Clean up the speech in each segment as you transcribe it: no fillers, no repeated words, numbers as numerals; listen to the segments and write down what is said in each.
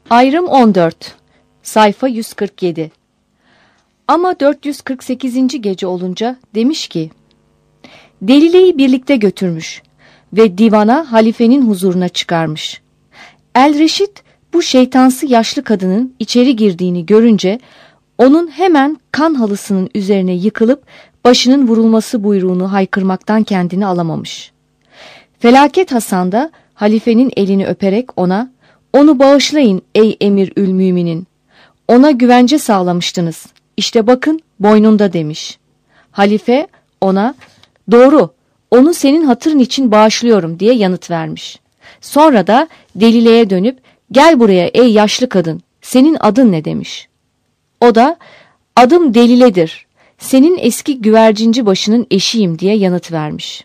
Ayrım 14. Sayfa 147. Ama 448. gece olunca demiş ki, Delile'yi birlikte götürmüş ve divana halifenin huzuruna çıkarmış. El-Reşit bu şeytansı yaşlı kadının içeri girdiğini görünce onun hemen kan halısının üzerine yıkılıp başının vurulması buyruğunu haykırmaktan kendini alamamış. Felaket Hasan da halifenin elini öperek onu bağışlayın ey Emir-ül Müminin. Ona güvence sağlamıştınız. İşte bakın boynunda demiş. Halife ona doğru onu senin hatırın için bağışlıyorum diye yanıt vermiş. Sonra da Delile'ye dönüp gel buraya ey yaşlı kadın senin adın ne demiş. O da adım Delile'dir. Senin eski güvercinci başının eşiyim diye yanıt vermiş.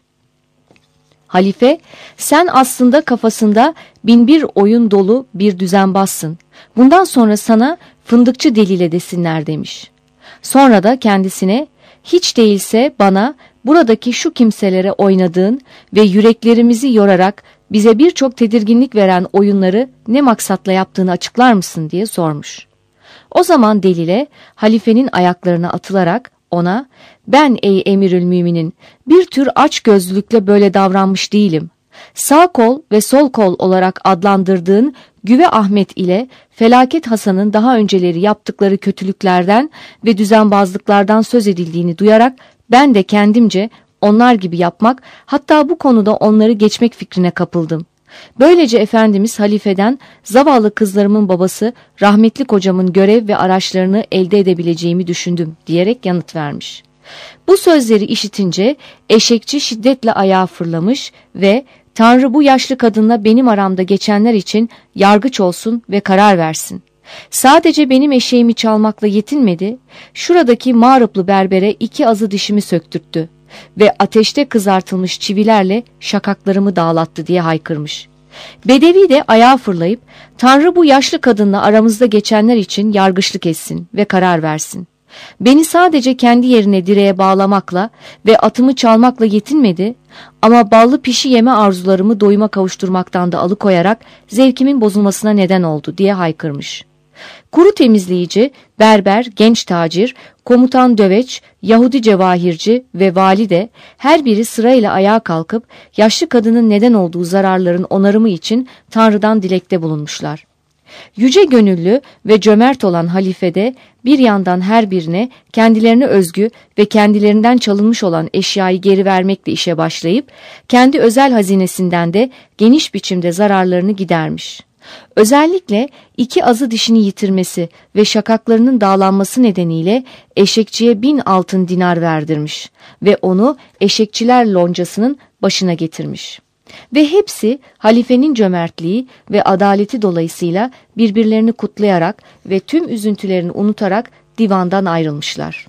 Halife sen aslında kafasında binbir oyun dolu bir düzenbazsın. Bundan sonra sana fındıkçı Delile desinler demiş. Sonra da kendisine hiç değilse bana buradaki şu kimselere oynadığın ve yüreklerimizi yorarak bize birçok tedirginlik veren oyunları ne maksatla yaptığını açıklar mısın diye sormuş. O zaman Delile halifenin ayaklarına atılarak ona ben ey Emirül Müminin bir tür açgözlülükle böyle davranmış değilim. Sağ kol ve sol kol olarak adlandırdığın Güve Ahmet ile Felaket Hasan'ın daha önceleri yaptıkları kötülüklerden ve düzenbazlıklardan söz edildiğini duyarak ben de kendimce onlar gibi yapmak hatta bu konuda onları geçmek fikrine kapıldım. Böylece Efendimiz halifeden zavallı kızlarımın babası rahmetli kocamın görev ve araçlarını elde edebileceğimi düşündüm diyerek yanıt vermiş. Bu sözleri işitince eşekçi şiddetle ayağa fırlamış ve Tanrı bu yaşlı kadınla benim aramda geçenler için yargıç olsun ve karar versin. Sadece benim eşeğimi çalmakla yetinmedi, şuradaki mağrıplı berbere 2 azı dişimi söktürttü ve ateşte kızartılmış çivilerle şakaklarımı dağlattı diye haykırmış. Bedevi de ayağa fırlayıp Tanrı bu yaşlı kadınla aramızda geçenler için yargıçlık etsin ve karar versin. Beni sadece kendi yerine direğe bağlamakla ve atımı çalmakla yetinmedi ama ballı pişi yeme arzularımı doyuma kavuşturmaktan da alıkoyarak zevkimin bozulmasına neden oldu diye haykırmış. Kuru temizleyici, berber, genç tacir, komutan döveç, Yahudi cevahirci ve vali de her biri sırayla ayağa kalkıp yaşlı kadının neden olduğu zararların onarımı için Tanrı'dan dilekte bulunmuşlar. Yüce gönüllü ve cömert olan halife de bir yandan her birine kendilerine özgü ve kendilerinden çalınmış olan eşyayı geri vermekle işe başlayıp kendi özel hazinesinden de geniş biçimde zararlarını gidermiş. Özellikle 2 azı dişini yitirmesi ve şakaklarının dağlanması nedeniyle eşekçiye 1000 altın dinar verdirmiş ve onu eşekçiler loncasının başına getirmiş. Ve hepsi halifenin cömertliği ve adaleti dolayısıyla birbirlerini kutlayarak ve tüm üzüntülerini unutarak divandan ayrılmışlar.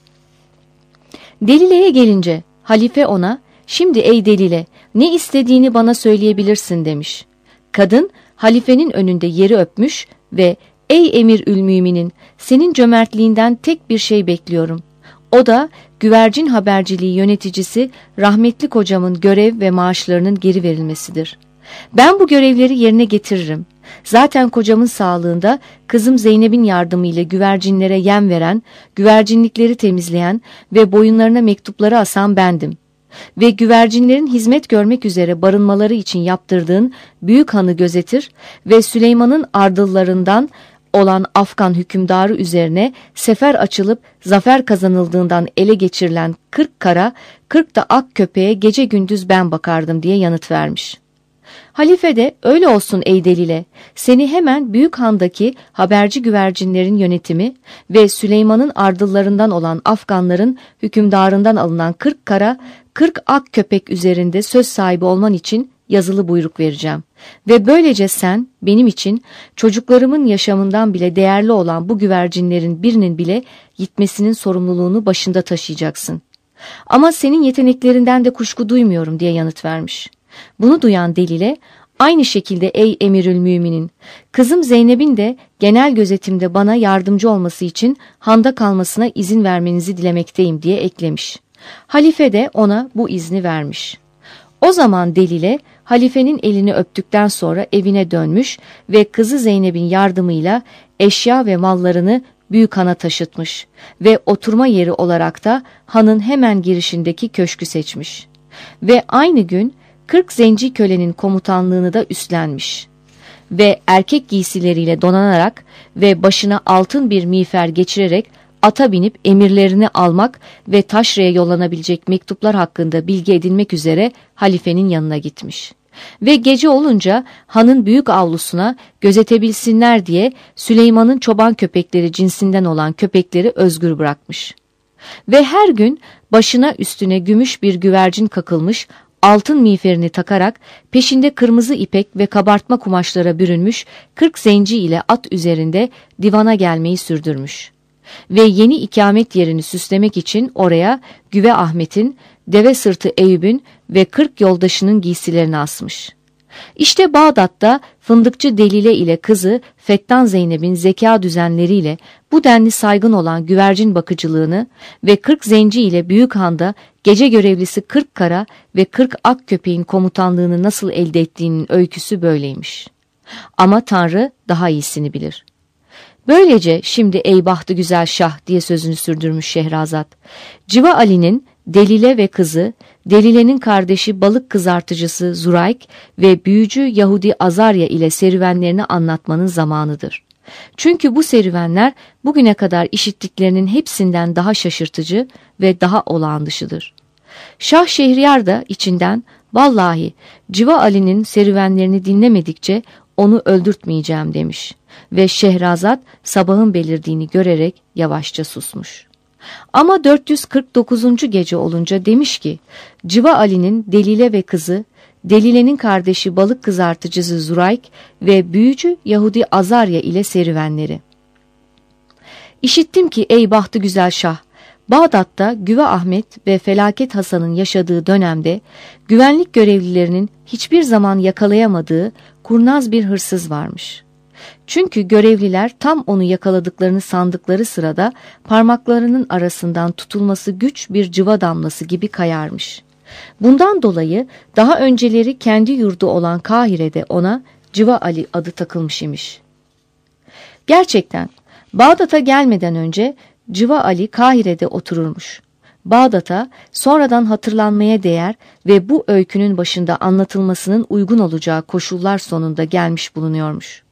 Delile'ye gelince halife ona şimdi ey Delile ne istediğini bana söyleyebilirsin demiş. Kadın halifenin önünde yeri öpmüş ve ey Emir-ül Müminin senin cömertliğinden tek bir şey bekliyorum. O da güvercin haberciliği yöneticisi rahmetli kocamın görev ve maaşlarının geri verilmesidir. Ben bu görevleri yerine getiririm. Zaten kocamın sağlığında kızım Zeynep'in yardımıyla güvercinlere yem veren, güvercinlikleri temizleyen ve boyunlarına mektupları asan bendim. Ve güvercinlerin hizmet görmek üzere barınmaları için yaptırdığın büyük hanı gözetir ve Süleyman'ın ardıllarından olan Afgan hükümdarı üzerine sefer açılıp zafer kazanıldığından ele geçirilen 40 kara, 40 da ak köpeğe gece gündüz ben bakardım diye yanıt vermiş. Halife de öyle olsun ey Delile, seni hemen Büyük Han'daki haberci güvercinlerin yönetimi ve Süleyman'ın ardıllarından olan Afganların hükümdarından alınan 40 kara, 40 ak köpek üzerinde söz sahibi olman için yazılı buyruk vereceğim. Ve böylece sen benim için çocuklarımın yaşamından bile değerli olan bu güvercinlerin birinin bile gitmesinin sorumluluğunu başında taşıyacaksın. Ama senin yeteneklerinden de kuşku duymuyorum diye yanıt vermiş. Bunu duyan Delile aynı şekilde ey Emirül Müminin kızım Zeynep'in de genel gözetimde bana yardımcı olması için handa kalmasına izin vermenizi dilemekteyim diye eklemiş. Halife de ona bu izni vermiş. O zaman Delile halifenin elini öptükten sonra evine dönmüş ve kızı Zeynep'in yardımıyla eşya ve mallarını büyük hana taşıtmış ve oturma yeri olarak da hanın hemen girişindeki köşkü seçmiş. Ve aynı gün 40 zenci kölenin komutanlığını da üstlenmiş. Ve erkek giysileriyle donanarak ve başına altın bir miğfer geçirerek ata binip emirlerini almak ve Taşra'ya yollanabilecek mektuplar hakkında bilgi edinmek üzere halifenin yanına gitmiş. Ve gece olunca hanın büyük avlusuna gözetebilsinler diye Süleyman'ın çoban köpekleri cinsinden olan köpekleri özgür bırakmış. Ve her gün başına üstüne gümüş bir güvercin kakılmış, altın miğferini takarak peşinde kırmızı ipek ve kabartma kumaşlara bürünmüş 40 zenci ile at üzerinde divana gelmeyi sürdürmüş. Ve yeni ikamet yerini süslemek için oraya Güve Ahmet'in, deve sırtı Eyüp'ün ve 40 yoldaşının giysilerini asmış. İşte Bağdat'ta fındıkçı Delile ile kızı Fettan Zeynep'in zeka düzenleriyle bu denli saygın olan güvercin bakıcılığını ve 40 zenci ile Büyük Han'da gece görevlisi 40 kara ve 40 ak köpeğin komutanlığını nasıl elde ettiğinin öyküsü böyleymiş. Ama Tanrı daha iyisini bilir. Böylece şimdi ey bahtı güzel şah diye sözünü sürdürmüş Şehrazat, Civa Ali'nin Delile ve kızı, Delile'nin kardeşi balık kızartıcısı Zurayk ve büyücü Yahudi Azarya ile serüvenlerini anlatmanın zamanıdır. Çünkü bu serüvenler bugüne kadar işittiklerinin hepsinden daha şaşırtıcı ve daha olağan dışıdır. Şah Şehriyar da içinden vallahi Civa Ali'nin serüvenlerini dinlemedikçe onu öldürtmeyeceğim demiş ve Şehrazat sabahın belirdiğini görerek yavaşça susmuş. Ama 449. gece olunca demiş ki, Civa Ali'nin Delile ve kızı, Delile'nin kardeşi balık kızartıcısı Zurayk ve büyücü Yahudi Azarya ile serüvenleri. İşittim ki ey bahtı güzel şah, Bağdat'ta Güve Ahmet ve Felaket Hasan'ın yaşadığı dönemde güvenlik görevlilerinin hiçbir zaman yakalayamadığı kurnaz bir hırsız varmış. Çünkü görevliler tam onu yakaladıklarını sandıkları sırada parmaklarının arasından tutulması güç bir cıva damlası gibi kayarmış. Bundan dolayı daha önceleri kendi yurdu olan Kahire'de ona Civa Ali adı takılmış imiş. Gerçekten Bağdat'a gelmeden önce Civa Ali Kahire'de otururmuş. Bağdat'a sonradan hatırlanmaya değer ve bu öykünün başında anlatılmasının uygun olacağı koşullar sonunda gelmiş bulunuyormuş.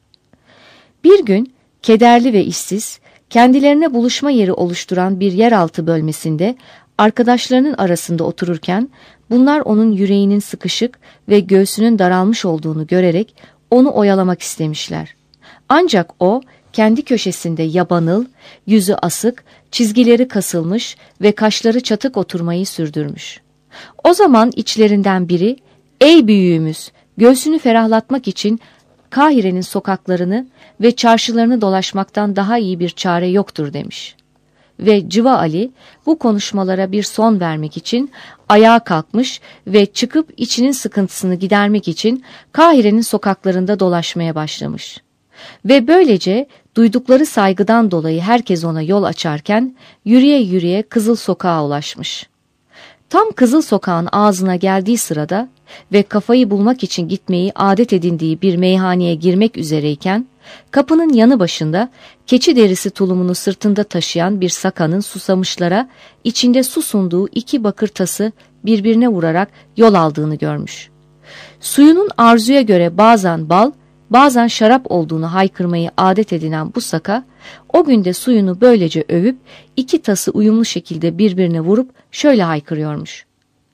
Bir gün kederli ve işsiz, kendilerine buluşma yeri oluşturan bir yeraltı bölmesinde arkadaşlarının arasında otururken bunlar onun yüreğinin sıkışık ve göğsünün daralmış olduğunu görerek onu oyalamak istemişler. Ancak o kendi köşesinde yabanıl, yüzü asık, çizgileri kasılmış ve kaşları çatık oturmayı sürdürmüş. O zaman içlerinden biri, ''Ey büyüğümüz, göğsünü ferahlatmak için Kahire'nin sokaklarını ve çarşılarını dolaşmaktan daha iyi bir çare yoktur.'' demiş. Ve Civa Ali bu konuşmalara bir son vermek için ayağa kalkmış ve çıkıp içinin sıkıntısını gidermek için Kahire'nin sokaklarında dolaşmaya başlamış. Ve böylece duydukları saygıdan dolayı herkes ona yol açarken yürüye yürüye Kızıl Sokak'a ulaşmış. Tam Kızıl Sokak'ın ağzına geldiği sırada ve kafayı bulmak için gitmeyi adet edindiği bir meyhaneye girmek üzereyken kapının yanı başında keçi derisi tulumunu sırtında taşıyan bir sakanın susamışlara içinde su sunduğu 2 bakır tası birbirine vurarak yol aldığını görmüş. Suyunun arzuya göre bazen bal, bazen şarap olduğunu haykırmayı adet edinen bu saka, o günde suyunu böylece övüp 2 tası uyumlu şekilde birbirine vurup şöyle haykırıyormuş.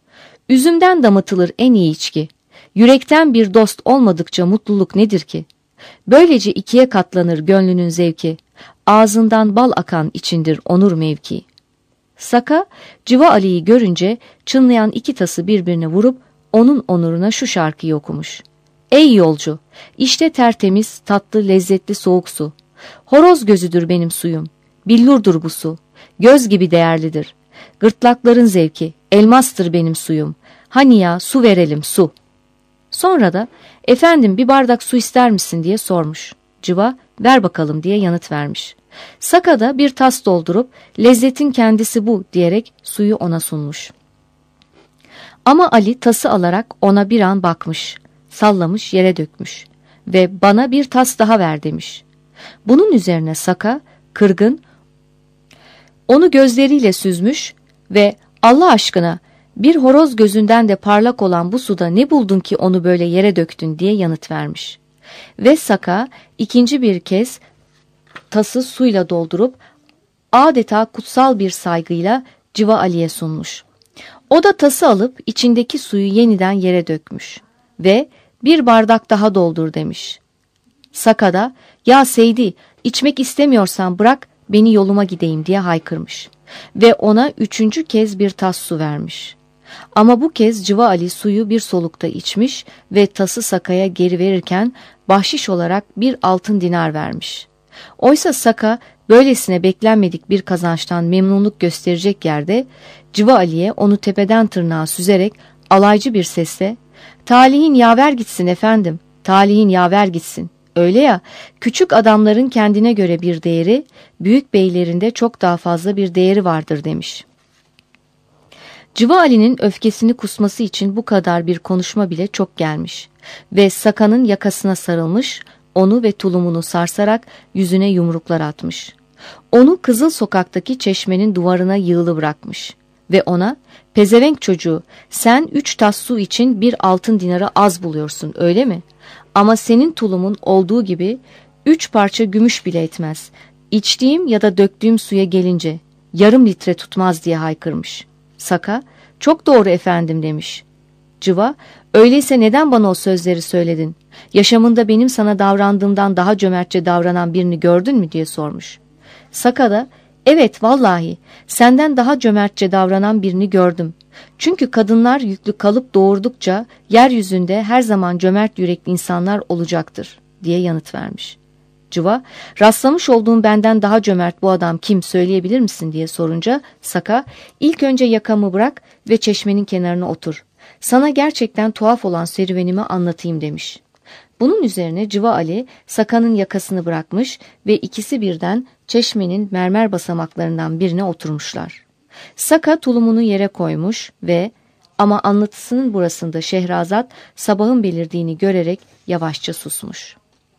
Üzümden damıtılır en iyi içki, yürekten bir dost olmadıkça mutluluk nedir ki? Böylece 2'ye katlanır gönlünün zevki, ağzından bal akan içindir onur mevki. Saka, Civa Ali'yi görünce çınlayan 2 tası birbirine vurup onun onuruna şu şarkıyı okumuş. Ey yolcu, işte tertemiz, tatlı, lezzetli soğuk su. Horoz gözüdür benim suyum, billurdur bu su. Göz gibi değerlidir. Gırtlakların zevki, elmastır benim suyum. Hani ya su verelim su. Sonra da efendim bir bardak su ister misin diye sormuş. Civa ver bakalım diye yanıt vermiş. Saka da bir tas doldurup lezzetin kendisi bu diyerek suyu ona sunmuş. Ama Ali tası alarak ona bir an bakmış. sallamış yere dökmüş ve bana bir tas daha ver demiş. Bunun üzerine Saka kırgın onu gözleriyle süzmüş ve Allah aşkına bir horoz gözünden de parlak olan bu suda ne buldun ki onu böyle yere döktün diye yanıt vermiş. Ve Saka ikinci bir kez tası suyla doldurup adeta kutsal bir saygıyla Civa Ali'ye sunmuş. O da tası alıp içindeki suyu yeniden yere dökmüş ve bir bardak daha doldur demiş. Saka da ya Seydi içmek istemiyorsan bırak beni yoluma gideyim diye haykırmış ve ona üçüncü kez bir tas su vermiş. Ama bu kez Civa Ali suyu bir solukta içmiş ve tası Saka'ya geri verirken bahşiş olarak bir altın dinar vermiş. Oysa Saka böylesine beklenmedik bir kazançtan memnunluk gösterecek yerde Civa Ali'ye onu tepeden tırnağa süzerek alaycı bir sesle "Talihin yaver gitsin efendim, talihin yaver gitsin. Öyle ya, küçük adamların kendine göre bir değeri, büyük beylerinde çok daha fazla bir değeri vardır" demiş. Civa Ali'nin öfkesini kusması için bu kadar bir konuşma bile çok gelmiş ve Saka'nın yakasına sarılmış, onu ve tulumunu sarsarak yüzüne yumruklar atmış. Onu Kızıl Sokak'taki çeşmenin duvarına yığılı bırakmış ve ona "Pezevenk çocuğu, sen 3 tas su için bir altın dinarı az buluyorsun öyle mi? Ama senin tulumun olduğu gibi 3 parça gümüş bile etmez. İçtiğim ya da döktüğüm suya gelince yarım litre tutmaz" diye haykırmış. Saka "Çok doğru efendim" demiş. Civa "Öyleyse neden bana o sözleri söyledin? Yaşamında benim sana davrandığımdan daha cömertçe davranan birini gördün mü diye sormuş. Saka da "Evet vallahi senden daha cömertçe davranan birini gördüm. Çünkü kadınlar yüklü kalıp doğurdukça yeryüzünde her zaman cömert yürekli insanlar olacaktır" diye yanıt vermiş. Civa "Rastlamış olduğum benden daha cömert bu adam kim söyleyebilir misin?" diye sorunca Saka "İlk önce yakamı bırak ve çeşmenin kenarına otur. Sana gerçekten tuhaf olan serüvenimi anlatayım" demiş. Bunun üzerine Civa Ali Saka'nın yakasını bırakmış ve ikisi birden çeşmenin mermer basamaklarından birine oturmuşlar. Saka tulumunu yere koymuş ve ama anlatısının burasında Şehrazat sabahın belirdiğini görerek yavaşça susmuş.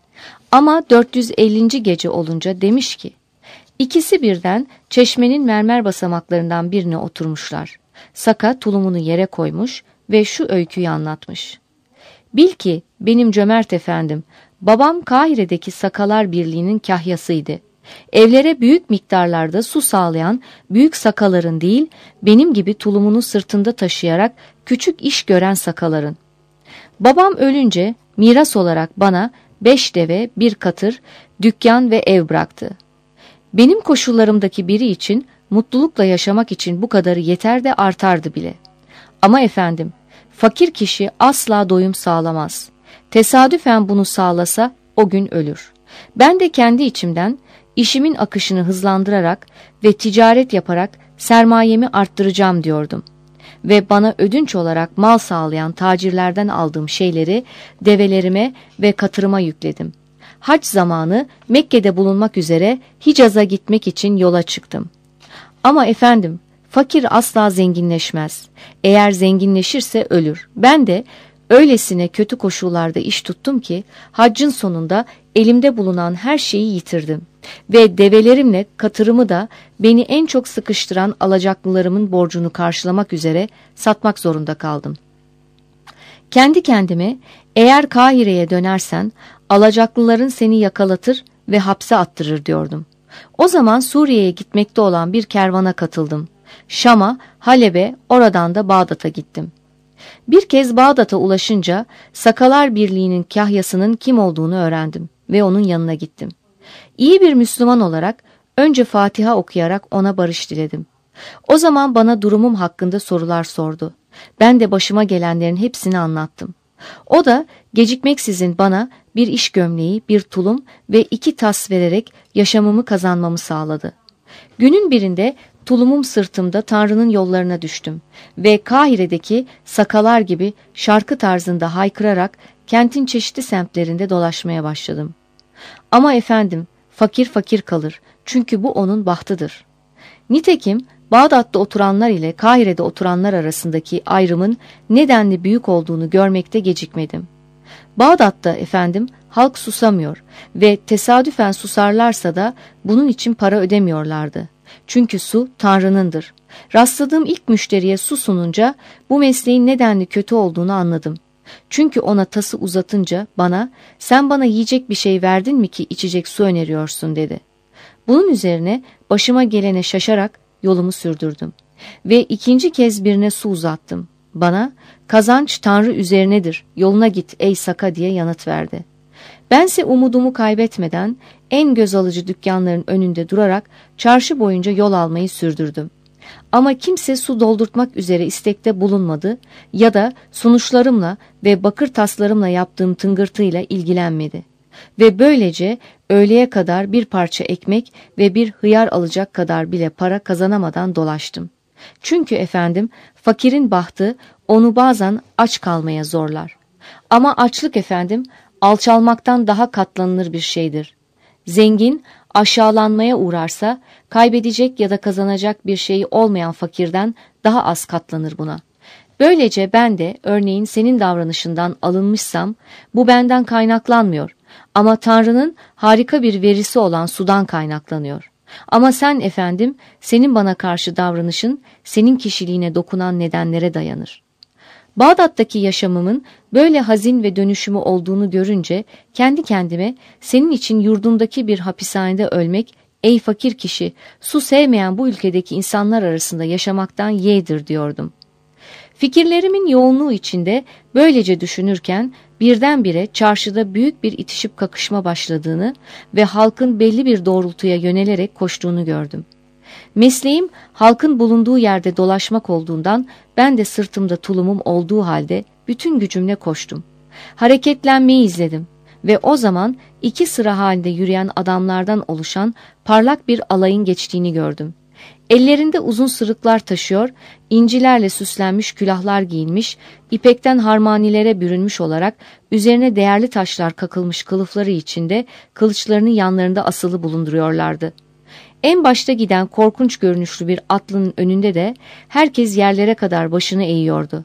Ama 450. gece olunca demiş ki, ikisi birden çeşmenin mermer basamaklarından birine oturmuşlar. Saka tulumunu yere koymuş ve şu öyküyü anlatmış. Bil ki benim cömert efendim, babam Kahire'deki Sakalar Birliği'nin kahyasıydı. Evlere büyük miktarlarda su sağlayan büyük sakaların değil, benim gibi tulumunu sırtında taşıyarak küçük iş gören sakaların. Babam ölünce miras olarak bana 5 deve, 1 katır, dükkan ve ev bıraktı. Benim koşullarımdaki biri için mutlulukla yaşamak için bu kadarı yeter de artardı bile. Ama efendim, fakir kişi asla doyum sağlamaz. Tesadüfen bunu sağlasa o gün ölür. Ben de kendi içimden işimin akışını hızlandırarak ve ticaret yaparak sermayemi arttıracağım diyordum. Ve bana ödünç olarak mal sağlayan tacirlerden aldığım şeyleri develerime ve katırıma yükledim. Hac zamanı Mekke'de bulunmak üzere Hicaz'a gitmek için yola çıktım. Ama efendim, fakir asla zenginleşmez. Eğer zenginleşirse ölür. Ben de öylesine kötü koşullarda iş tuttum ki haccın sonunda elimde bulunan her şeyi yitirdim. Ve develerimle katırımı da beni en çok sıkıştıran alacaklılarımın borcunu karşılamak üzere satmak zorunda kaldım. Kendi kendime eğer Kahire'ye dönersen alacaklıların seni yakalatır ve hapse attırır diyordum. O zaman Suriye'ye gitmekte olan bir kervana katıldım. Şam'a, Halep'e, oradan da Bağdat'a gittim. Bir kez Bağdat'a ulaşınca Sakalar Birliği'nin kahyasının kim olduğunu öğrendim ve onun yanına gittim. İyi bir Müslüman olarak önce Fatiha okuyarak ona barış diledim. O zaman bana durumum hakkında sorular sordu. Ben de başıma gelenlerin hepsini anlattım. O da gecikmeksizin bana bir iş gömleği, bir tulum ve 2 tas vererek yaşamımı kazanmamı sağladı. Günün birinde tulumum sırtımda Tanrı'nın yollarına düştüm ve Kahire'deki sakalar gibi şarkı tarzında haykırarak kentin çeşitli semtlerinde dolaşmaya başladım. Ama efendim, fakir fakir kalır çünkü bu onun bahtıdır. Nitekim Bağdat'ta oturanlar ile Kahire'de oturanlar arasındaki ayrımın nedenli büyük olduğunu görmekte gecikmedim. Bağdat'ta efendim halk susamıyor ve tesadüfen susarlarsa da bunun için para ödemiyorlardı. Çünkü su Tanrı'nındır. Rastladığım ilk müşteriye su sununca bu mesleğin nedenli kötü olduğunu anladım. Çünkü ona tası uzatınca bana "Sen bana yiyecek bir şey verdin mi ki içecek su öneriyorsun?" dedi. Bunun üzerine başıma gelene şaşarak yolumu sürdürdüm. Ve ikinci kez birine su uzattım. Bana "Kazanç Tanrı üzerinedir, yoluna git ey Saka" diye yanıt verdi. Bense umudumu kaybetmeden en göz alıcı dükkanların önünde durarak çarşı boyunca yol almayı sürdürdüm. Ama kimse su doldurtmak üzere istekte bulunmadı ya da sunuşlarımla ve bakır taslarımla yaptığım tıngırtıyla ilgilenmedi. Ve böylece öğleye kadar bir parça ekmek ve bir hıyar alacak kadar bile para kazanamadan dolaştım. Çünkü efendim fakirin bahtı onu bazen aç kalmaya zorlar. Ama açlık efendim alçalmaktan daha katlanılır bir şeydir. Zengin aşağılanmaya uğrarsa kaybedecek ya da kazanacak bir şeyi olmayan fakirden daha az katlanır buna. Böylece ben de örneğin senin davranışından alınmışsam bu benden kaynaklanmıyor ama Tanrı'nın harika bir verisi olan sudan kaynaklanıyor. Ama sen efendim senin bana karşı davranışın senin kişiliğine dokunan nedenlere dayanır. Bağdat'taki yaşamımın böyle hazin ve dönüşümü olduğunu görünce kendi kendime senin için yurdundaki bir hapishanede ölmek, ey fakir kişi, su sevmeyen bu ülkedeki insanlar arasında yaşamaktan yeğdir diyordum. Fikirlerimin yoğunluğu içinde böylece düşünürken birdenbire çarşıda büyük bir itişip kakışma başladığını ve halkın belli bir doğrultuya yönelerek koştuğunu gördüm. Mesleğim halkın bulunduğu yerde dolaşmak olduğundan ben de sırtımda tulumum olduğu halde bütün gücümle koştum. Hareketlenmeyi izledim ve o zaman iki sıra halinde yürüyen adamlardan oluşan parlak bir alayın geçtiğini gördüm. Ellerinde uzun sırıklar taşıyor, incilerle süslenmiş külahlar giyinmiş, ipekten harmanilere bürünmüş olarak üzerine değerli taşlar kakılmış kılıfları içinde kılıçlarını yanlarında asılı bulunduruyorlardı. En başta giden korkunç görünüşlü bir atlının önünde de herkes yerlere kadar başını eğiyordu.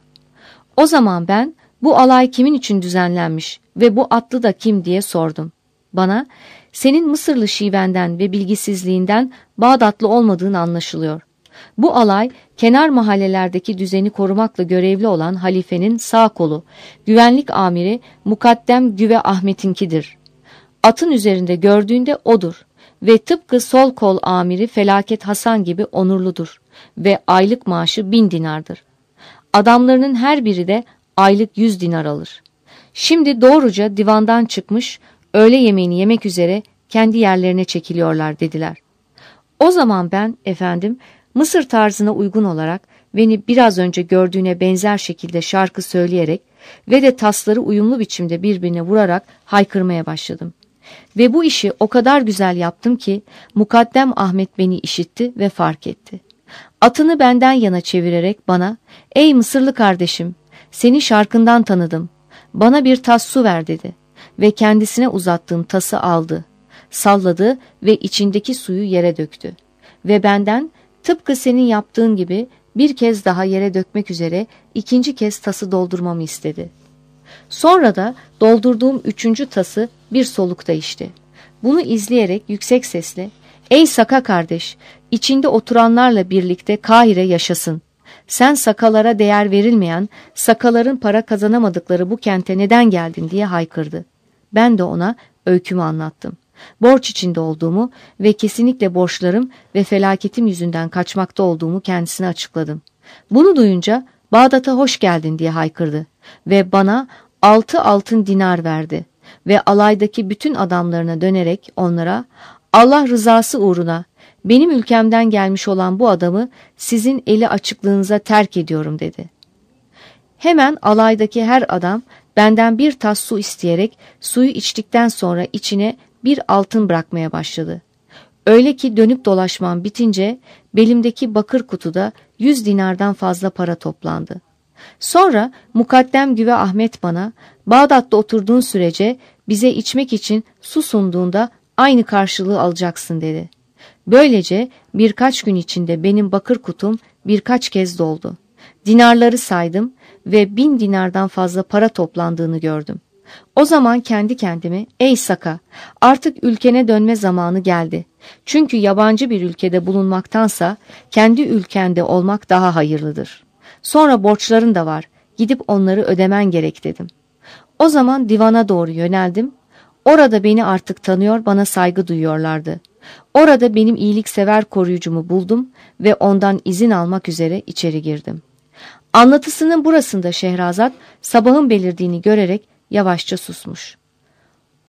O zaman ben bu alay kimin için düzenlenmiş ve bu atlı da kim diye sordum. Bana senin Mısırlı şivenden ve bilgisizliğinden Bağdatlı olmadığın anlaşılıyor. Bu alay kenar mahallelerdeki düzeni korumakla görevli olan halifenin sağ kolu, güvenlik amiri Mukaddem Güve Ahmet'inkidir. Atın üzerinde gördüğünde odur. Ve tıpkı sol kol amiri Felaket Hasan gibi onurludur ve aylık maaşı 1000 dinardır. Adamlarının her biri de aylık 100 dinar alır. Şimdi doğruca divandan çıkmış, öğle yemeğini yemek üzere kendi yerlerine çekiliyorlar dediler. O zaman ben efendim Mısır tarzına uygun olarak beni biraz önce gördüğüne benzer şekilde şarkı söyleyerek ve de tasları uyumlu biçimde birbirine vurarak haykırmaya başladım. Ve bu işi o kadar güzel yaptım ki Mukaddem Ahmet beni işitti ve fark etti. Atını benden yana çevirerek bana "Ey Mısırlı kardeşim, seni şarkından tanıdım. Bana bir tas su ver" dedi. Ve kendisine uzattığım tası aldı, salladı ve içindeki suyu yere döktü. Ve benden tıpkı senin yaptığın gibi bir kez daha yere dökmek üzere ikinci kez tası doldurmamı istedi. Sonra da doldurduğum üçüncü tası bir solukta içti. Bunu izleyerek yüksek sesle "Ey Saka kardeş, içinde oturanlarla birlikte Kahire yaşasın. Sen Sakalara değer verilmeyen, Sakaların para kazanamadıkları bu kente neden geldin?" diye haykırdı. Ben de ona öykümü anlattım. Borç içinde olduğumu ve kesinlikle borçlarım ve felaketim yüzünden kaçmakta olduğumu kendisine açıkladım. Bunu duyunca "Bağdat'a hoş geldin" diye haykırdı ve bana 6 altın dinar verdi ve alaydaki bütün adamlarına dönerek onlara "Allah rızası uğruna benim ülkemden gelmiş olan bu adamı sizin eli açıklığınıza terk ediyorum" dedi. Hemen alaydaki her adam benden bir tas su isteyerek suyu içtikten sonra içine bir altın bırakmaya başladı. Öyle ki dönüp dolaşmam bitince belimdeki bakır kutuda 100 dinardan fazla para toplandı. Sonra Mukaddem Güve Ahmet bana "Bağdat'ta oturduğun sürece bize içmek için su sunduğunda aynı karşılığı alacaksın" dedi. Böylece birkaç gün içinde benim bakır kutum birkaç kez doldu. Dinarları saydım ve 1000 dinardan fazla para toplandığını gördüm. O zaman kendi kendime, ey Saka, artık ülkene dönme zamanı geldi. Çünkü yabancı bir ülkede bulunmaktansa kendi ülkende olmak daha hayırlıdır. Sonra borçların da var, gidip onları ödemen gerek dedim. O zaman divana doğru yöneldim. Orada beni artık tanıyor, bana saygı duyuyorlardı. Orada benim iyiliksever koruyucumu buldum ve ondan izin almak üzere içeri girdim. Anlatısının burasında Şehrazat sabahın belirdiğini görerek yavaşça susmuş.